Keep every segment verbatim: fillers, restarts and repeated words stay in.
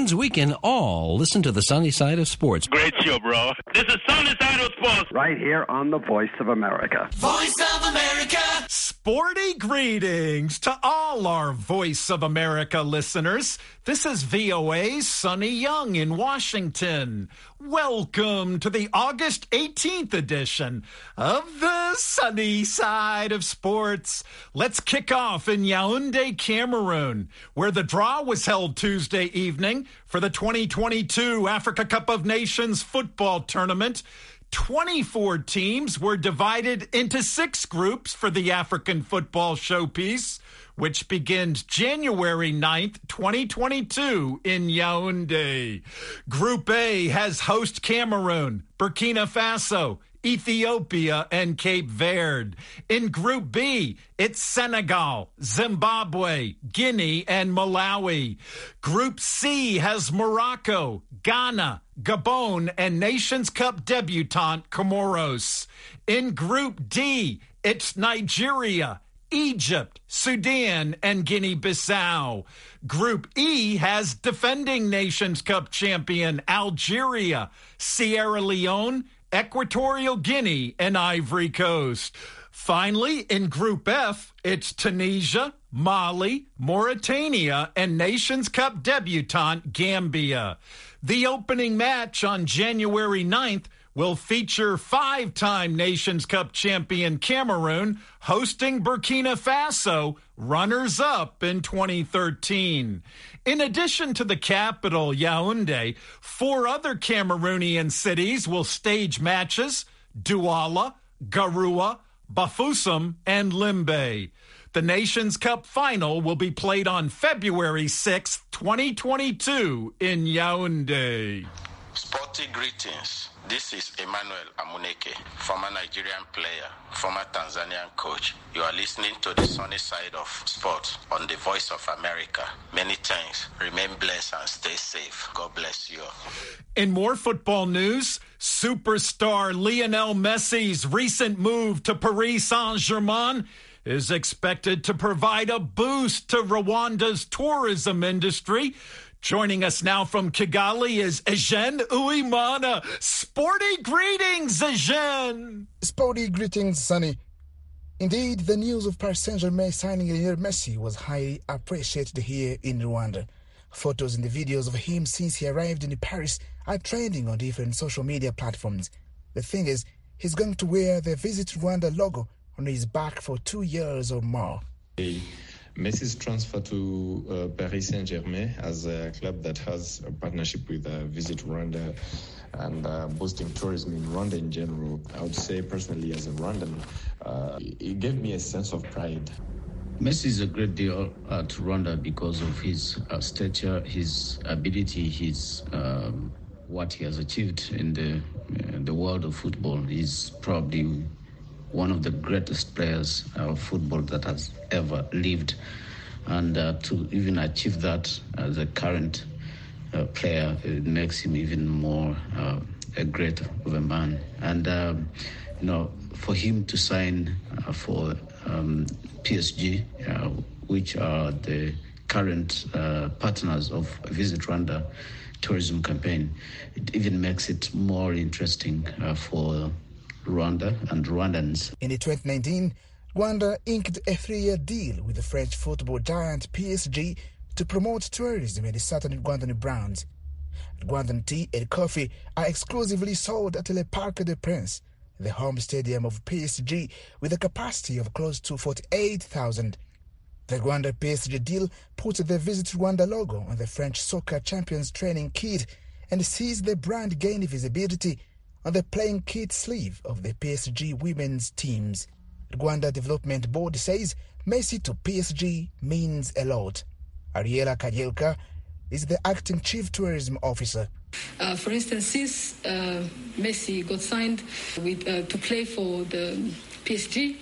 means we can all listen to the sunny side of sports. Great show, bro. This is Sunny Side of Sports. Right here on the Voice of America. Voice of America. Sporty greetings to all our Voice of America listeners. This is V O A's Sonny Young in Washington. Welcome to the August eighteenth edition of the Sunny Side of Sports. Let's kick off in Yaoundé, Cameroon, where the draw was held Tuesday evening for the twenty twenty-two Africa Cup of Nations football tournament. twenty-four teams were divided into six groups for the African football showpiece, which begins January ninth, twenty twenty-two in Yaoundé. Group A has host Cameroon, Burkina Faso, Ethiopia, and Cape Verde. In Group B, it's Senegal, Zimbabwe, Guinea, and Malawi. Group C has Morocco, Ghana, Gabon, and Nations Cup debutant Comoros. In Group D, it's Nigeria, Egypt, Sudan, and Guinea-Bissau. Group E has defending Nations Cup champion Algeria, Sierra Leone, Equatorial Guinea, and Ivory Coast. Finally, in Group F, it's Tunisia, Mali, Mauritania, and Nations Cup debutant Gambia. The opening match on January ninth will feature five-time Nations Cup champion Cameroon hosting Burkina Faso, runners-up in twenty thirteen. In addition to the capital, Yaoundé, four other Cameroonian cities will stage matches: Douala, Garoua, Bafoussam, and Limbe. The Nations Cup final will be played on February sixth, twenty twenty-two in Yaoundé. Sporty greetings. This is Emmanuel Amuneke, former Nigerian player, former Tanzanian coach. You are listening to the sunny side of sports on the Voice of America. Many thanks. Remain blessed and stay safe. God bless you. In more football news, superstar Lionel Messi's recent move to Paris Saint-Germain is expected to provide a boost to Rwanda's tourism industry. Joining us now from Kigali is Eugene Uwimana. Sporty greetings, Eugene. Sporty greetings, Sonny. Indeed, the news of Paris Saint-Germain signing Lionel Messi was highly appreciated here in Rwanda. Photos and the videos of him since he arrived in Paris are trending on different social media platforms. The thing is, he's going to wear the Visit Rwanda logo on his back for two years or more. Hey. Messi's transfer to uh, Paris Saint-Germain as a club that has a partnership with uh, Visit Rwanda and uh, boosting tourism in Rwanda in general. I would say personally as a Rwandan, uh, it gave me a sense of pride. Messi is a great deal uh, to Rwanda because of his uh, stature, his ability, his um, what he has achieved in the uh, the world of football. He's probably one of the greatest players of football that has ever lived. And uh, to even achieve that as a current uh, player, it makes him even more uh, a great of a man. And, um, you know, for him to sign uh, for um, P S G, uh, which are the current uh, partners of Visit Rwanda tourism campaign, it even makes it more interesting uh, for Rwanda and Rwandans. In the twenty nineteen, Rwanda inked a three-year deal with the French football giant P S G to promote tourism in the southern Rwandan Browns. Rwandan tea and coffee are exclusively sold at Le Parc des Princes, the home stadium of P S G, with a capacity of close to forty-eight thousand. The Rwanda P S G deal put the Visit Rwanda logo on the French soccer champions training kit and sees the brand gain visibility on the playing kit sleeve of the P S G women's teams. Rwanda Development Board says Messi to P S G means a lot. Ariela Kajelka is the acting chief tourism officer. Uh, for instance, since uh, Messi got signed with, uh, to play for the P S G,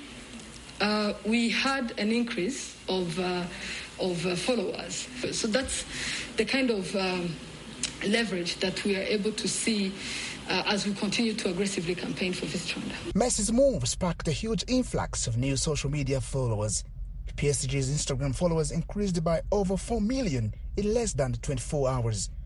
uh, we had an increase of, uh, of uh, followers. So that's the kind of um, leverage that we are able to see Uh, as we continue to aggressively campaign for Visit Rwanda. Messi's move sparked a huge influx of new social media followers. P S G's Instagram followers increased by over four million in less than twenty-four hours.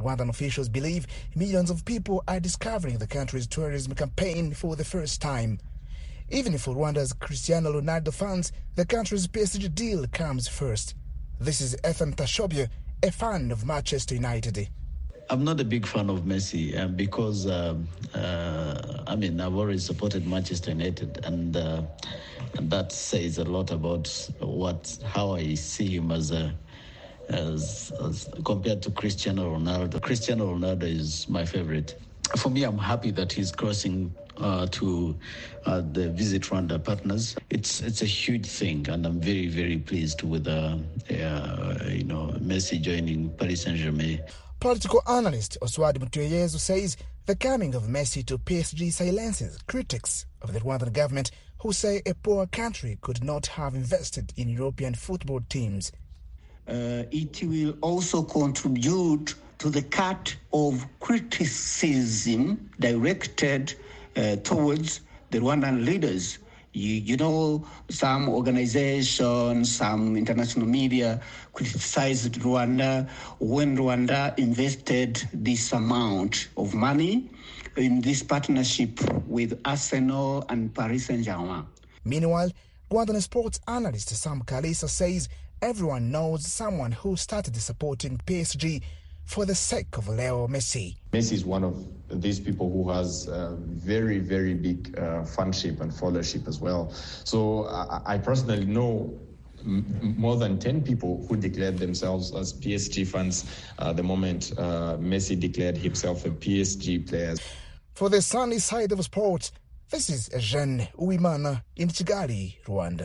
Rwandan officials believe millions of people are discovering the country's tourism campaign for the first time. Even for Rwanda's Cristiano Ronaldo fans, the country's P S G deal comes first. This is Ethan Tashobia, a fan of Manchester United. I'm not a big fan of Messi uh, because, uh, uh, I mean, I've always supported Manchester United, and, uh, and that says a lot about what how I see him as a As, as compared to Cristiano Ronaldo. Cristiano Ronaldo is my favorite. For me, I'm happy that he's crossing uh, to uh, the Visit Rwanda partners. It's it's a huge thing, and I'm very, very pleased with uh, uh, you know Messi joining Paris Saint-Germain. Political analyst Oswald Mutuyezu says the coming of Messi to P S G silences critics of the Rwandan government who say a poor country could not have invested in European football teams. Uh, it will also contribute to the cut of criticism directed uh, towards the Rwandan leaders. You, you know, some organizations, some international media criticized Rwanda when Rwanda invested this amount of money in this partnership with Arsenal and Paris Saint-Germain. Meanwhile, Rwandan sports analyst Sam Kalisa says everyone knows someone who started supporting P S G for the sake of Leo Messi. Messi is one of these people who has uh, very, very big uh, fanship and followership as well. So I, I personally know m- more than ten people who declared themselves as P S G fans uh, the moment uh, Messi declared himself a P S G player. For the sunny side of sports, this is Jean Uwimana in Kigali, Rwanda.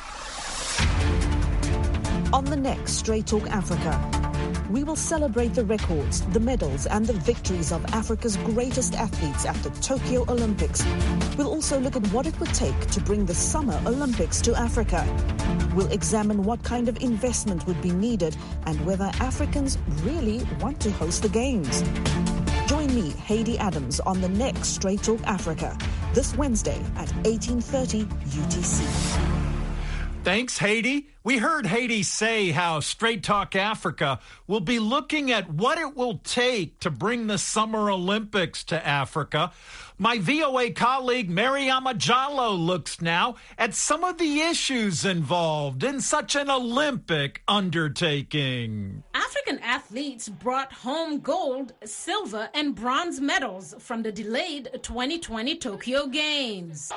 On the next Straight Talk Africa, we will celebrate the records, the medals and the victories of Africa's greatest athletes at the Tokyo Olympics. We'll also look at what it would take to bring the Summer Olympics to Africa. We'll examine what kind of investment would be needed and whether Africans really want to host the Games. Join me, Haiti Adams, on the next Straight Talk Africa, this Wednesday at eighteen thirty U T C. Thanks, Haiti. We heard Haiti say how Straight Talk Africa will be looking at what it will take to bring the Summer Olympics to Africa. My V O A colleague, Mariama Jallo, looks now at some of the issues involved in such an Olympic undertaking. African athletes brought home gold, silver, and bronze medals from the delayed twenty twenty Tokyo Games.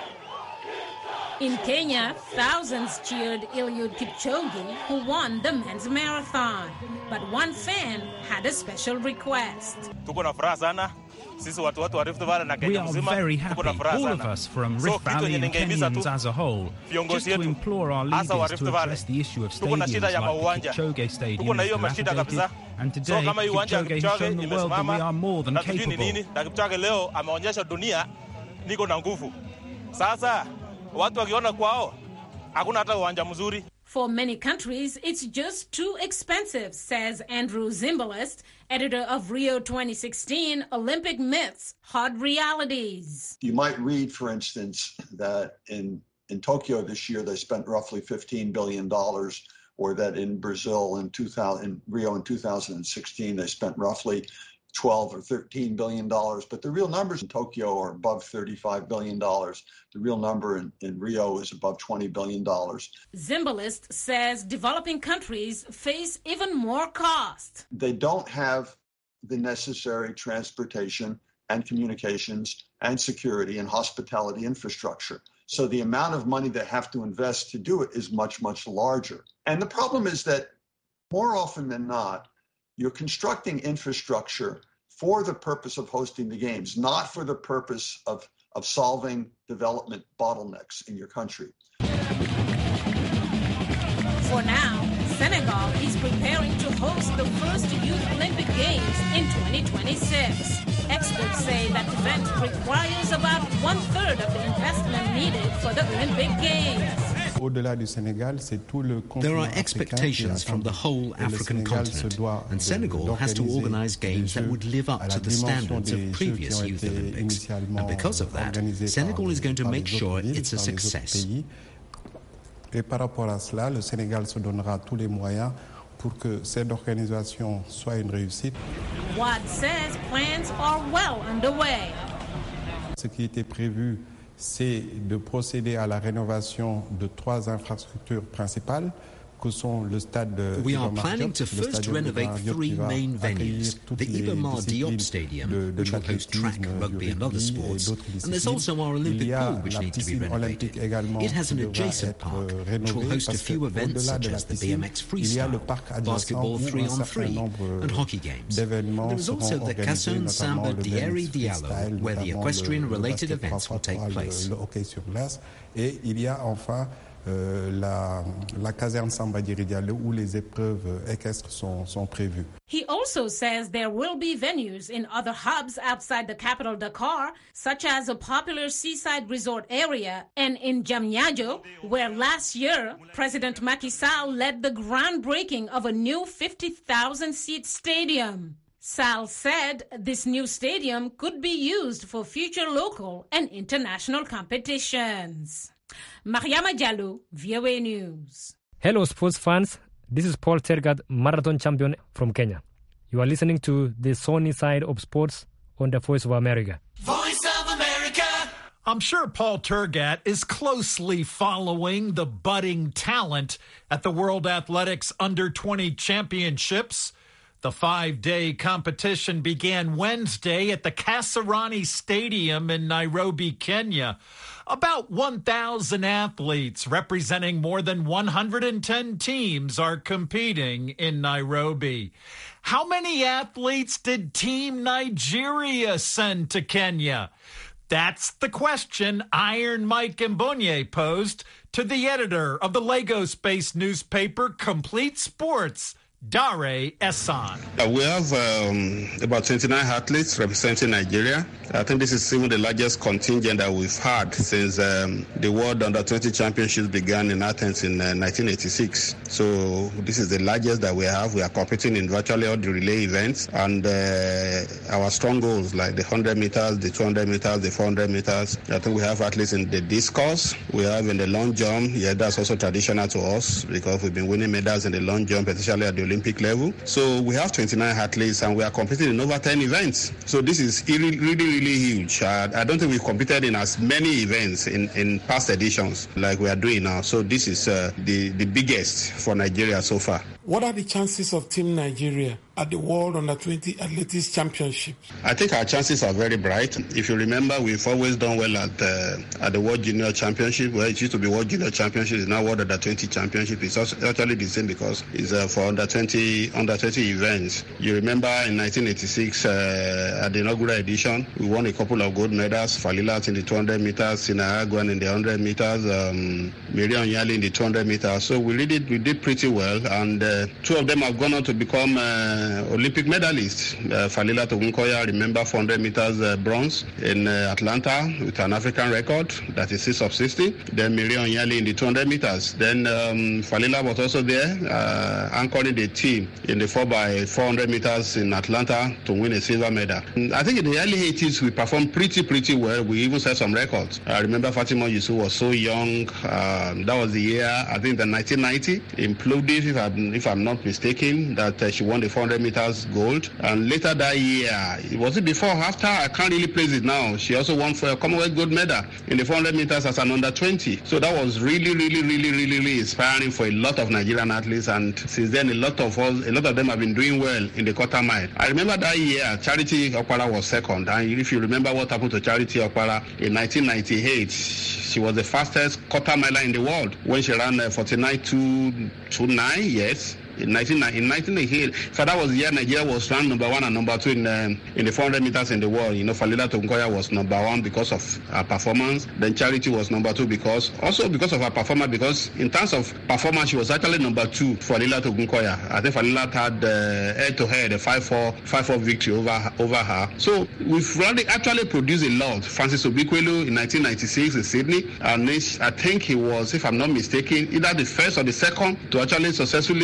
In Kenya, thousands cheered Eliud Kipchoge, who won the men's marathon. But one fan had a special request. We are very happy, all of us, from Rift Valley and Kenyans as a whole, just to implore our leaders to address the issue of stadiums like the Kipchoge Stadium is dilapidated, and today Kipchoge has shown the world that we are more than capable. For many countries, it's just too expensive, says Andrew Zimbalist, editor of Rio twenty sixteen Olympic Myths, Hard Realities. You might read, for instance, that in, in Tokyo this year they spent roughly fifteen billion dollars, or that in Brazil in, two thousand, in Rio in two thousand sixteen they spent roughly twelve or thirteen billion dollars, but the real numbers in Tokyo are above thirty-five billion dollars. The real number in, in Rio is above twenty billion dollars. Zimbalist says developing countries face even more cost. They don't have the necessary transportation and communications and security and hospitality infrastructure. So the amount of money they have to invest to do it is much, much larger. And the problem is that more often than not, you're constructing infrastructure for the purpose of hosting the games, not for the purpose of, of solving development bottlenecks in your country. For now, Senegal is preparing to host the first Youth Olympic Games in twenty twenty-six. Experts say that event requires about one-third of the investment needed for the Olympic Games. There are expectations from the whole African continent, and Senegal has to organize games that would live up to the standards of previous Youth Olympics. And because of that, Senegal is going to make sure it's a success. pour que cette organisation soit une réussite. Wade says plans are well underway. Ce qui était prévu, c'est de procéder à la rénovation de trois infrastructures principales, que sont le stade de We are planning to first renovate three main venues, the Iba Mar Diop Stadium, which will host track, rugby and other sports, and there's also our Olympic pool, which needs to be renovated. It has an adjacent park, which will host a few events such as the B M X freestyle, basketball three on three, and hockey games. There is also the Kasson Samba Dieri Diallo, where the equestrian-related events will take place. Et il y a enfin Euh, la, la caserne Samba Dieri Diallo où les épreuves équestres sont, sont prévues. He also says there will be venues in other hubs outside the capital Dakar, such as a popular seaside resort area, and in Diamniadio, where last year President Macky Sall led the groundbreaking of a new fifty thousand seat stadium. Sall said this new stadium could be used for future local and international competitions. Mariama Diallo, V O A News. Hello, sports fans. This is Paul Tergat, marathon champion from Kenya. You are listening to the Sony Side of Sports on the Voice of America. Voice of America! I'm sure Paul Tergat is closely following the budding talent at the World Athletics Under twenty Championships. The five-day competition began Wednesday at the Kasarani Stadium in Nairobi, Kenya. About one thousand athletes representing more than one hundred ten teams are competing in Nairobi. How many athletes did Team Nigeria send to Kenya? That's the question Iron Mike Mbonye posed to the editor of the Lagos-based newspaper Complete Sports, Dare Essan. Uh, we have um, about twenty-nine athletes representing Nigeria. I think this is even the largest contingent that we've had since um, the World Under twenty Championships began in Athens in uh, nineteen eighty-six. So this is the largest that we have. We are competing in virtually all the relay events, and uh, our strong goals like the one hundred meters, the two hundred meters, the four hundred meters. I think we have athletes in the discus. We have in the long jump. Yeah, that's also traditional to us because we've been winning medals in the long jump, especially at the Olympic level. So we have twenty-nine athletes and we are competing in over ten events. So this is really, really, really huge. Uh, I don't think we've competed in as many events in, in past editions like we are doing now. So this is uh, the, the biggest for Nigeria so far. What are the chances of Team Nigeria at the World Under twenty Athletics Championship? I think our chances are very bright. If you remember, we've always done well at uh, at the World Junior Championship, where it used to be World Junior Championship, it's now World Under twenty Championship. It's actually the same because it's uh, for under twenty under twenty events. You remember in nineteen eighty-six uh, at the inaugural edition, we won a couple of gold medals. Falilat in the two hundred meters, Sina Agwan in the one hundred meters, um, Miriam Yali in the two hundred meters. So we did we did pretty well, and uh, two of them have gone on to become uh, Olympic medalists. Uh, Falilat Ogunkoya, remember, four hundred meters uh, bronze in uh, Atlanta with an African record, that is six of sixty. Then Miriam Yali in the two hundred meters. Then um, Falila was also there, uh, anchoring the team in the four by four hundred meters in Atlanta to win a silver medal. I think in the early eighties, we performed pretty, pretty well. We even set some records. I remember Fatima Yusuf was so young. Um, that was the year, I think, the nineteen ninety, imploded, if I'm, if I'm not mistaken, that uh, she won the four hundred meters gold. And later that year, was it before or after? I can't really place it now. She also won for a Commonwealth gold medal in the four hundred meters as an under twenty. So that was really, really, really, really, really inspiring for a lot of Nigerian athletes. And since then, a lot of us, a lot of them have been doing well in the quarter mile. I remember that year, Charity Okpara was second. And if you remember what happened to Charity Okpara in nineteen ninety-eight, she was the fastest quarter miler in the world when she ran uh, forty-nine two twenty-nine, yes. In nineteen eighty-eight, so that was the year Nigeria was ranked number one and number two in um, in the four hundred meters in the world. You know, Falila Ogunkoya was number one because of her performance. Then Charity was number two because also because of her performance. Because in terms of performance, she was actually number two for Falila Ogunkoya. I think Falila had uh, head-to-head a five four victory over over her. So we've really actually produced a lot. Francis Obikwelu in nineteen ninety-six in Sydney, and I think he was, if I'm not mistaken, either the first or the second to actually successfully complete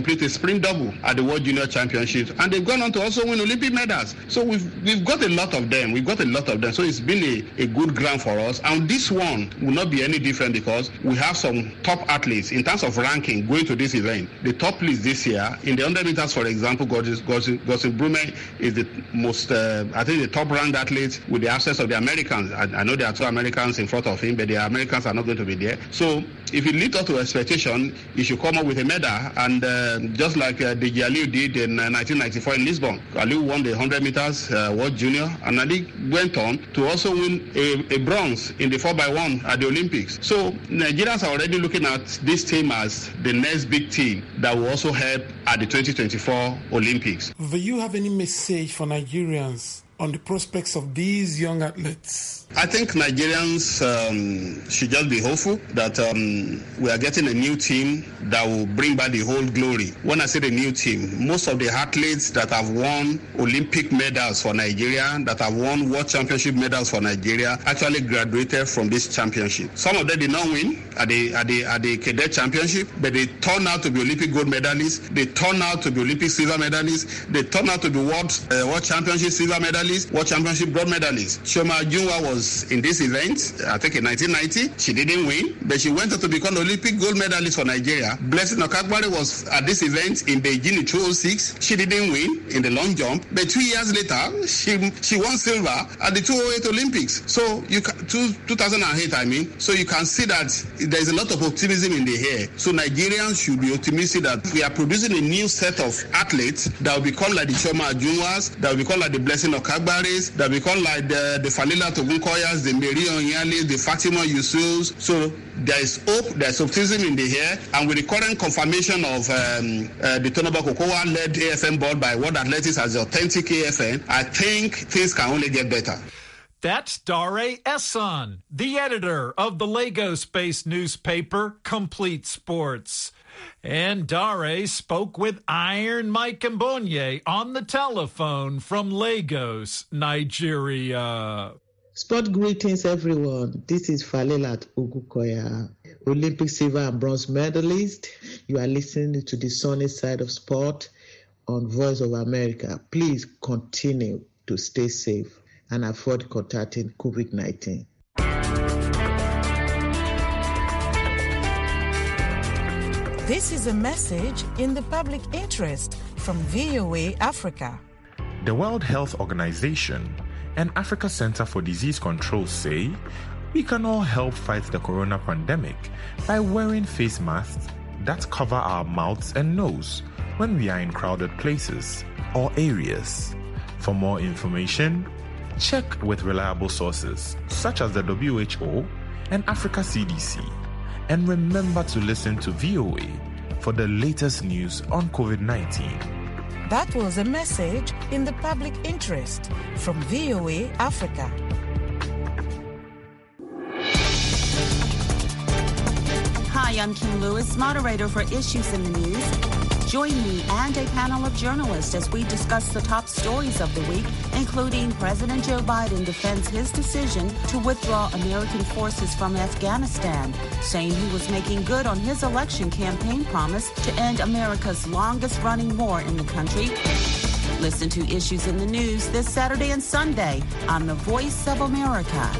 complete a sprint double at the World Junior Championships, and they've gone on to also win Olympic medals. So we've we've got a lot of them. We've got a lot of them. So it's been a, a good ground for us. And this one will not be any different because we have some top athletes in terms of ranking going to this event. The top list this year in the one hundred meters, for example, Gosling Brume is the most, uh, I think, the top ranked athlete with the absence of the Americans. I, I know there are two Americans in front of him, but the Americans are not going to be there. So if it leads up to expectation, he should come up with a medal. And uh, just like uh, Deji Aliu did in uh, nineteen ninety-four in Lisbon, Aliu won the one hundred meters uh, World Junior, and Ali went on to also win a, a bronze in the four by one at the Olympics. So Nigerians are already looking at this team as the next big team that will also help at the twenty twenty-four Olympics. Do you have any message for Nigerians on the prospects of these young athletes? I think Nigerians um, should just be hopeful that um, we are getting a new team that will bring back the whole glory. When I say the new team, most of the athletes that have won Olympic medals for Nigeria, that have won World Championship medals for Nigeria, actually graduated from this championship. Some of them did not win at the at the at the Cadet Championship, but they turned out to be Olympic gold medalists. They turned out to be Olympic silver medalists. They turned out to be World uh, World Championship silver medalists, World Championship gold medalists. Chioma Ajunwa was in this event, I think in nineteen ninety. She didn't win, but she went on to become Olympic gold medalist for Nigeria. Blessing Okagbare was at this event in Beijing in two thousand six. She didn't win in the long jump, but two years later, she she won silver at the two thousand eight Olympics. So you can, two, two thousand eight, I mean. So you can see that there is a lot of optimism in the air. So Nigerians should be optimistic that we are producing a new set of athletes that will become like the Chioma Ajunwas, that will become like the Blessing Okagbares, that will become like the, the Falila Togunkoyas, the Mary Onyali, the Fatima Yusufs. So there is hope, there is optimism in the air, and with the current confirmation of um, uh, the Tonaba Kokowa-led A F N board by World Athletics as the authentic A F N, I think things can only get better. That's Dare Esson, the editor of the Lagos-based newspaper Complete Sports. And Dare spoke with Iron Mike Mbonye on the telephone from Lagos, Nigeria. Sport greetings, everyone. This is Falelat Ogukoya, Olympic silver and bronze medalist. You are listening to the sunny side of sport on Voice of America. Please continue to stay safe and avoid contacting COVID nineteen. This is a message in the public interest from V O A Africa. The World Health Organization and Africa Center for Disease Control say we can all help fight the corona pandemic by wearing face masks that cover our mouths and nose when we are in crowded places or areas. For more information, check with reliable sources such as the W H O and Africa C D C. And remember to listen to V O A for the latest news on COVID nineteen. That was a message in the public interest from V O A Africa. Hi, I'm Kim Lewis, moderator for Issues in the News. Join me and a panel of journalists as we discuss the top stories of the week, including President Joe Biden defends his decision to withdraw American forces from Afghanistan, saying he was making good on his election campaign promise to end America's longest-running war in the country. Listen to Issues in the News this Saturday and Sunday on The Voice of America.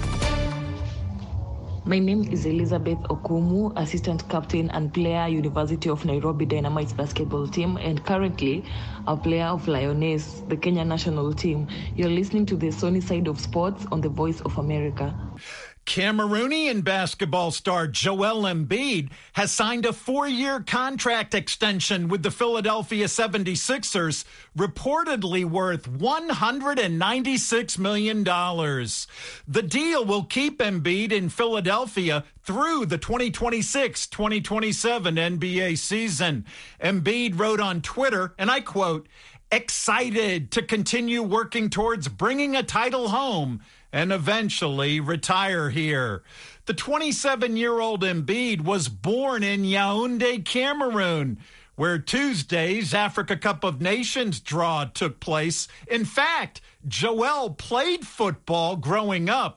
My name is Elizabeth Okumu, assistant captain and player, University of Nairobi Dynamites basketball team, and currently a player of Lioness, the Kenya national team. You're listening to the sunny side of sports on the Voice of America. Cameroonian basketball star Joel Embiid has signed a four-year contract extension with the Philadelphia seventy-sixers, reportedly worth one hundred ninety-six million dollars. The deal will keep Embiid in Philadelphia through the twenty twenty-six twenty twenty-seven N B A season. Embiid wrote on Twitter, and I quote, "Excited to continue working towards bringing a title home and eventually retire here." The twenty-seven-year-old Embiid was born in Yaoundé, Cameroon, where Tuesday's Africa Cup of Nations draw took place. In fact, Joel played football growing up,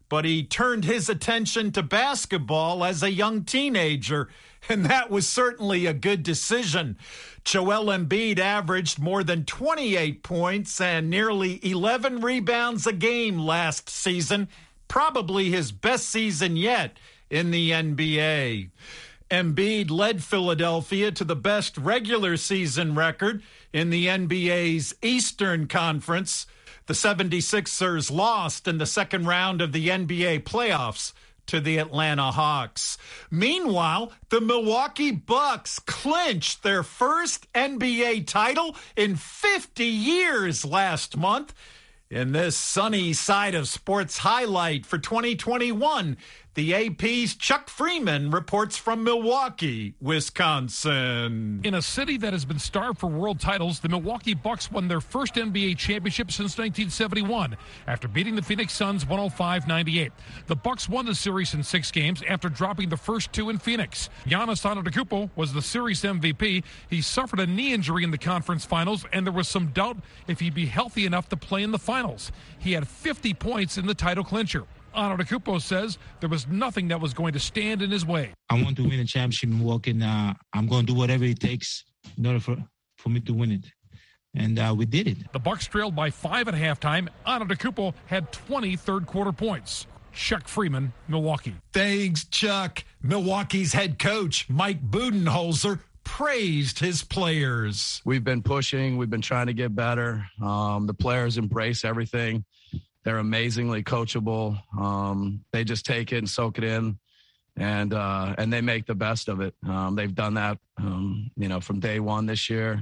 but he turned his attention to basketball as a young teenager, and that was certainly a good decision. Joel Embiid averaged more than twenty-eight points and nearly eleven rebounds a game last season, probably his best season yet in the N B A. Embiid led Philadelphia to the best regular season record in the N B A's Eastern Conference. The seventy-sixers lost in the second round of the N B A playoffs to the Atlanta Hawks. Meanwhile, the Milwaukee Bucks clinched their first N B A title in fifty years last month. In this sunny side of sports highlight for twenty twenty-one, the A P's Chuck Freeman reports from Milwaukee, Wisconsin. In a city that has been starved for world titles, the Milwaukee Bucks won their first N B A championship since nineteen seventy-one after beating the Phoenix Suns one oh five ninety-eight. The Bucks won the series in six games after dropping the first two in Phoenix. Giannis Antetokounmpo was the series M V P. He suffered a knee injury in the conference finals, and there was some doubt if he'd be healthy enough to play in the finals. He had fifty points in the title clincher. Antetokounmpo says there was nothing that was going to stand in his way. I want to win a championship in Milwaukee, and uh, I'm going to do whatever it takes in order for, for me to win it. And uh, we did it. The Bucks trailed by five at halftime. Antetokounmpo had twenty third-quarter points. Chuck Freeman, Milwaukee. Thanks, Chuck. Milwaukee's head coach, Mike Budenholzer, praised his players. We've been pushing. We've been trying to get better. Um, the players embrace everything. They're amazingly coachable. Um, they just take it and soak it in, and uh, and they make the best of it. Um, they've done that, um, you know, from day one this year.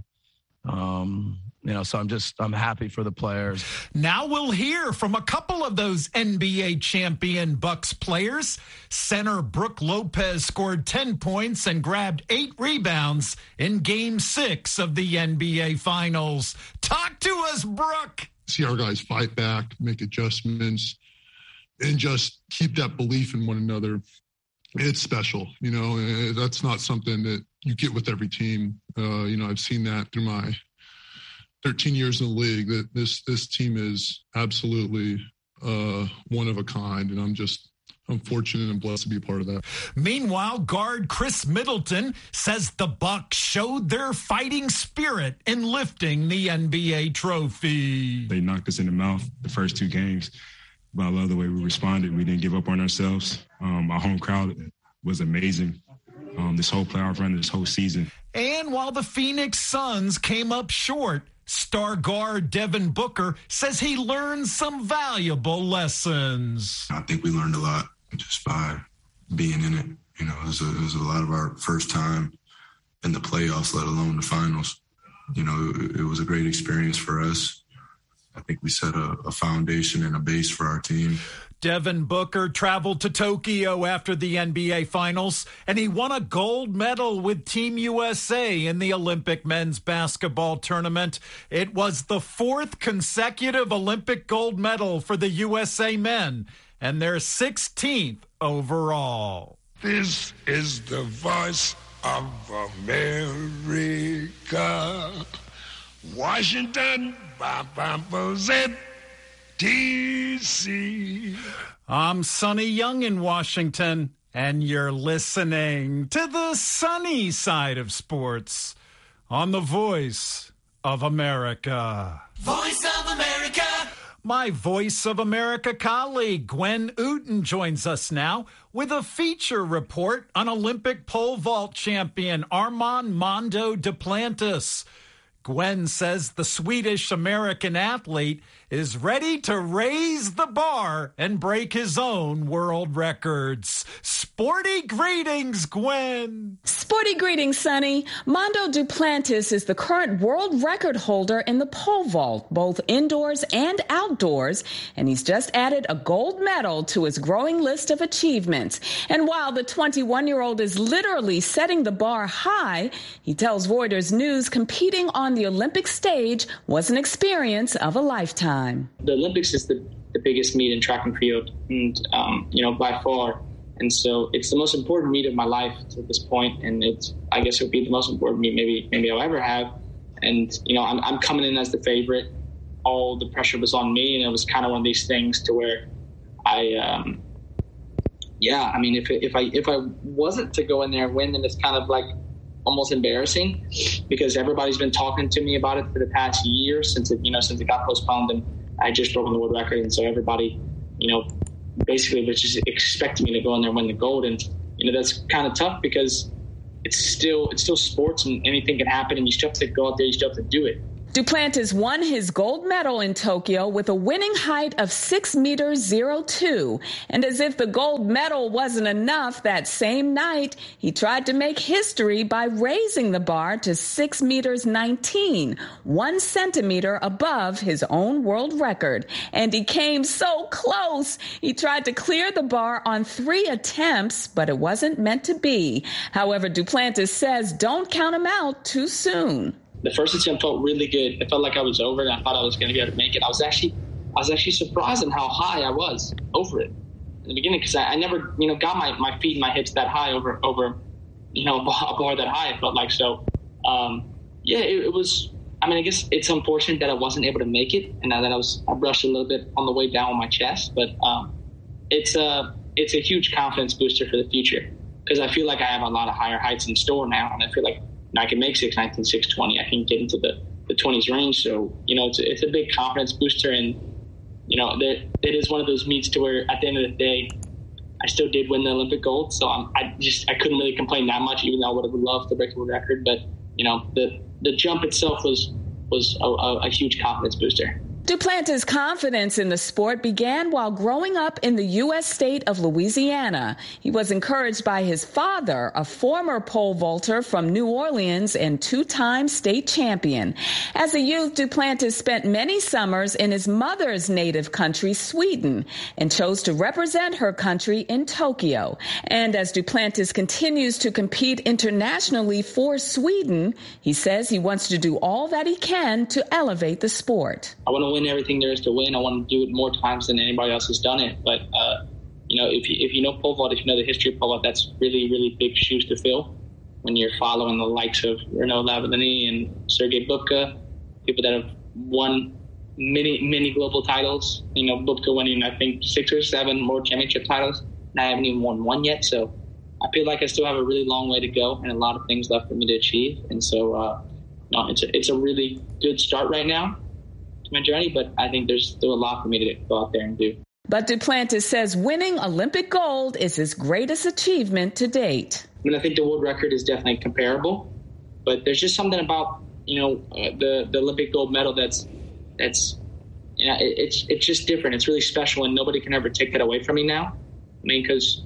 Um, you know, so I'm just I'm happy for the players. Now we'll hear from a couple of those N B A champion Bucks players. Center Brook Lopez scored ten points and grabbed eight rebounds in Game Six of the N B A Finals. Talk to us, Brook. See our guys fight back, make adjustments, and just keep that belief in one another. It's special. You know, that's not something that you get with every team. Uh, you know, I've seen that through my thirteen years in the league, that this this team is absolutely uh, one of a kind, and I'm just I'm fortunate and blessed to be a part of that. Meanwhile, guard Chris Middleton says the Bucks showed their fighting spirit in lifting the N B A trophy. They knocked us in the mouth the first two games, but I love the way we responded. We didn't give up on ourselves. Um, our home crowd was amazing um, this whole playoff run, this whole season. And while the Phoenix Suns came up short, star guard Devin Booker says he learned some valuable lessons. I think we learned a lot just by being in it. You know, it was, a, it was a lot of our first time in the playoffs, let alone the finals. You know, it, it was a great experience for us. I think we set a, a foundation and a base for our team. Devin Booker traveled to Tokyo after the N B A Finals, and he won a gold medal with Team U S A in the Olympic men's basketball tournament. It was the fourth consecutive Olympic gold medal for the U S A men, and their sixteenth overall. This is the voice of America. Washington, D C. I'm Sonny Young in Washington, and you're listening to the sunny side of sports on the Voice of America. Voice of America. My Voice of America colleague, Gwen Ooten, joins us now with a feature report on Olympic pole vault champion Armand Mondo Duplantis. Gwen says the Swedish-American athlete is ready to raise the bar and break his own world records. Sporty greetings, Gwen. Sporty greetings, Sonny. Mondo Duplantis is the current world record holder in the pole vault, both indoors and outdoors, and he's just added a gold medal to his growing list of achievements. And while the twenty-one-year-old is literally setting the bar high, he tells Reuters News competing on the Olympic stage was an experience of a lifetime. The Olympics is the, the biggest meet in track and field, and um, you know, by far. And so it's the most important meet of my life to this point, and it's I guess it would be the most important meet maybe maybe I'll ever have. And you know, I'm I'm coming in as the favorite. All the pressure was on me, and it was kind of one of these things to where I, um, yeah, I mean, if if I if I wasn't to go in there and win, then it's kind of like almost embarrassing because everybody's been talking to me about it for the past year since it, you know, since it got postponed, and I just broke the world record, and so everybody, you know, basically was just expecting me to go in there and win the gold, and you know that's kind of tough because it's still it's still sports and anything can happen, and you still have to go out there, you still have to do it. Duplantis won his gold medal in Tokyo with a winning height of six meters zero two. And as if the gold medal wasn't enough, that same night, he tried to make history by raising the bar to six meters nineteen, one centimeter above his own world record. And he came so close. He tried to clear the bar on three attempts, but it wasn't meant to be. However, Duplantis says don't count him out too soon. The first attempt felt really good. It felt like I was over it. I thought I was going to be able to make it. I was actually, I was actually surprised at how high I was over it in the beginning because I, I never, you know, got my, my feet and my hips that high over, over, you know, a bar that high. It felt like so. Um, yeah, it, it was. I mean, I guess it's unfortunate that I wasn't able to make it, and that I was I brushed a little bit on the way down on my chest. But um, it's a it's a huge confidence booster for the future because I feel like I have a lot of higher heights in store now, and I feel like. I can make six nineteen, six twenty. I can get into the, the twenties range. So, you know, it's a, it's a big confidence booster. And, you know, that it is one of those meets to where at the end of the day, I still did win the Olympic gold. So I'm, I just I couldn't really complain that much, even though I would have loved to break the world record. But, you know, the, the jump itself was, was a, a, a huge confidence booster. Duplantis' confidence in the sport began while growing up in the U S state of Louisiana. He was encouraged by his father, a former pole vaulter from New Orleans and two-time state champion. As a youth, Duplantis spent many summers in his mother's native country, Sweden, and chose to represent her country in Tokyo. And as Duplantis continues to compete internationally for Sweden, he says he wants to do all that he can to elevate the sport. I want to win everything there is to win. I want to do it more times than anybody else has done it. But, uh, you know, if you, if you know pole vault, if you know the history of pole vault, that's really, really big shoes to fill when you're following the likes of Renaud Lavillenie and Sergei Bubka, people that have won many, many global titles. You know, Bubka winning, I think, six or seven world championship titles, and I haven't even won one yet. So I feel like I still have a really long way to go and a lot of things left for me to achieve. And so, uh, no, it's a, it's a really good start right now to my journey, but I think there's still a lot for me to go out there and do. But Duplantis says winning Olympic gold is his greatest achievement to date. I mean, I think the world record is definitely comparable, but there's just something about, you know, uh, the, the Olympic gold medal that's, that's, you know, it, it's, it's just different. It's really special, and nobody can ever take that away from me now. I mean, because,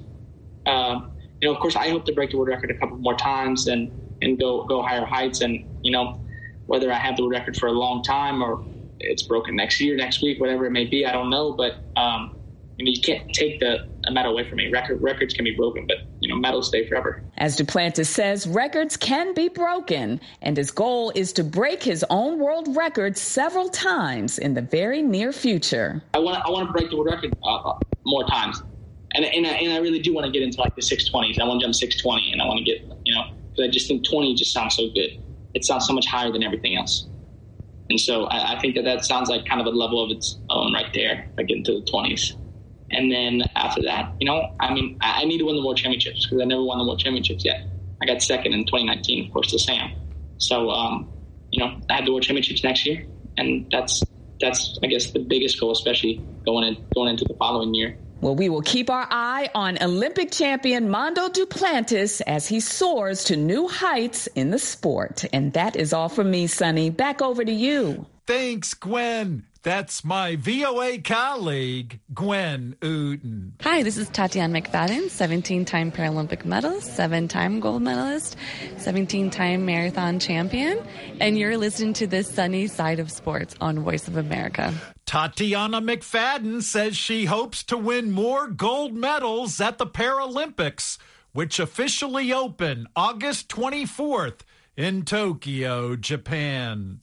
uh, you know, of course, I hope to break the world record a couple more times and, and go, go higher heights. And, you know, whether I have the world record for a long time or it's broken next year, next week, whatever it may be, I don't know. But, um, I mean, you can't take the medal away from me. Record, records can be broken, but, you know, medals stay forever. As Duplantis says, records can be broken, and his goal is to break his own world record several times in the very near future. I want I want to break the world record uh, more times. And, and, I, and I really do want to get into, like, the six twenties. I want to jump six twenty, and I want to get, you know, because I just think twenty just sounds so good. It sounds so much higher than everything else. And so I, I think that that sounds like kind of a level of its own right there, if I get into the twenties. And then after that, you know, I mean, I, I need to win the World Championships because I never won the World Championships yet. I got second in twenty nineteen, of course, to Sam. So, um, you know, I have the World Championships next year, and that's, that's I guess, the biggest goal, especially going in, going into the following year. Well, we will keep our eye on Olympic champion Mondo Duplantis as he soars to new heights in the sport. And that is all from me, Sonny. Back over to you. Thanks, Gwen. That's my V O A colleague, Gwen Uden. Hi, this is Tatiana McFadden, seventeen-time Paralympic medalist, seven-time gold medalist, seventeen-time marathon champion, and you're listening to the sunny side of sports on Voice of America. Tatiana McFadden says she hopes to win more gold medals at the Paralympics, which officially open August twenty-fourth in Tokyo, Japan.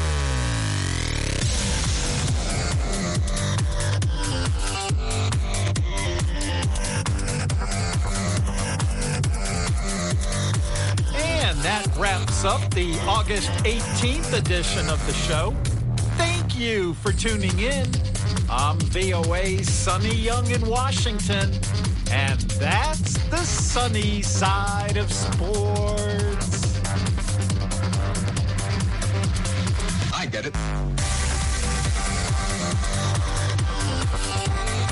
That wraps up the August eighteenth edition of the show. Thank you for tuning in. I'm V O A's Sonny Young in Washington, and that's the sunny side of sports. I get it.